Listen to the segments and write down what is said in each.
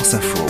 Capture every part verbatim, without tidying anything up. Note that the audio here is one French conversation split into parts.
France Info.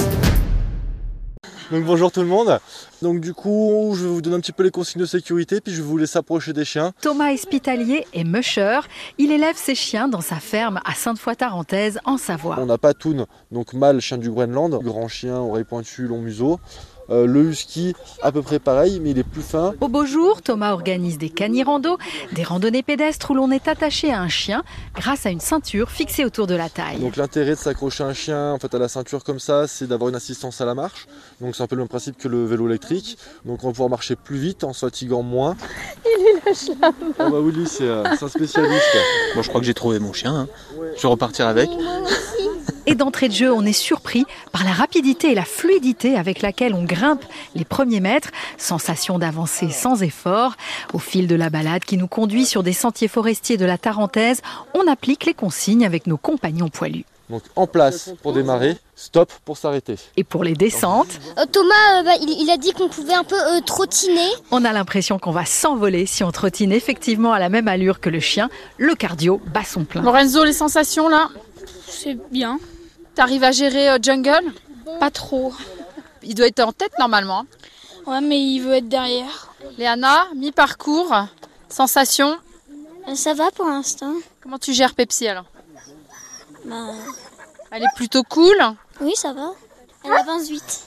Donc bonjour tout le monde. Donc du coup, je vais vous donner un petit peu les consignes de sécurité, puis je vais vous laisser approcher des chiens. Thomas Espitalier est musher. Il élève ses chiens dans sa ferme à Sainte-Foy-Tarentaise en Savoie. On a Patoun, donc mâle chien du Groenland, grand chien, oreilles pointues, long museau. Euh, le husky, à peu près pareil, mais il est plus fin. Au beau jour, Thomas organise des cani-rando, des randonnées pédestres où l'on est attaché à un chien grâce à une ceinture fixée autour de la taille. Donc l'intérêt de s'accrocher à un chien en fait, à la ceinture comme ça, c'est d'avoir une assistance à la marche. Donc c'est un peu le même principe que le vélo électrique. Donc on va pouvoir marcher plus vite en se fatiguant moins. Il lui lâche la main. Ah bah oui, lui c'est euh, un spécialiste. Bon, je crois que j'ai trouvé mon chien, hein. Je vais repartir avec. Et d'entrée de jeu, on est surpris par la rapidité et la fluidité avec laquelle on grimpe les premiers mètres. Sensation d'avancer sans effort. Au fil de la balade qui nous conduit sur des sentiers forestiers de la Tarentaise, on applique les consignes avec nos compagnons poilus. Donc en place pour démarrer, stop pour s'arrêter. Et pour les descentes, euh, Thomas, euh, bah, il, il a dit qu'on pouvait un peu euh, trottiner. On a l'impression qu'on va s'envoler si on trottine effectivement à la même allure que le chien. Le cardio bat son plein. Lorenzo, les sensations là? C'est bien. T'arrives à gérer euh, Jungle? Pas trop. Il doit être en tête normalement. Ouais, mais il veut être derrière. Léana, mi-parcours, sensations? Euh, ça va pour l'instant. Comment tu gères Pepsi alors? Bah, Elle est plutôt cool. oui, ça va. Elle avance vite.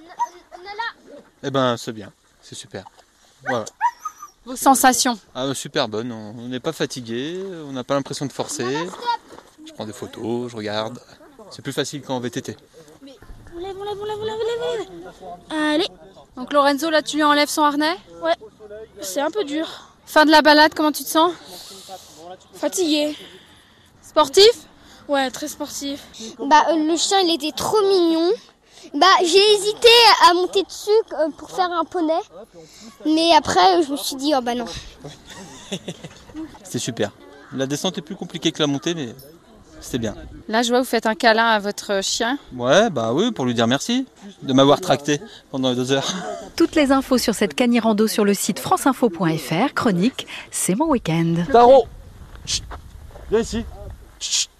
Eh ben, c'est bien, c'est super. Voilà. Vos sensations? Ah, super bonne, on n'est pas fatigué, on n'a pas l'impression de forcer. Je prends des photos, je regarde. C'est plus facile qu'en V T T. On lève, on lève, on lève, on lève, on lève. Allez. Donc Lorenzo, là tu lui enlèves son harnais? Ouais, c'est un peu dur. Fin de la balade, comment tu te sens? Fatigué. Sportif? Ouais, très sportif. Bah, euh, le chien, il était trop mignon. Bah, j'ai hésité à monter dessus euh, pour faire un poney. Mais après, euh, je me suis dit, oh bah non. C'était super. La descente est plus compliquée que la montée, mais c'était bien. Là je vois vous faites un câlin à votre chien. Ouais, bah oui, pour lui dire merci de m'avoir tracté pendant deux heures. Toutes les infos sur cette cani-rando sur le site franceinfo point f r. Chronique, c'est mon week-end. Taro, chut, viens ici. Chut.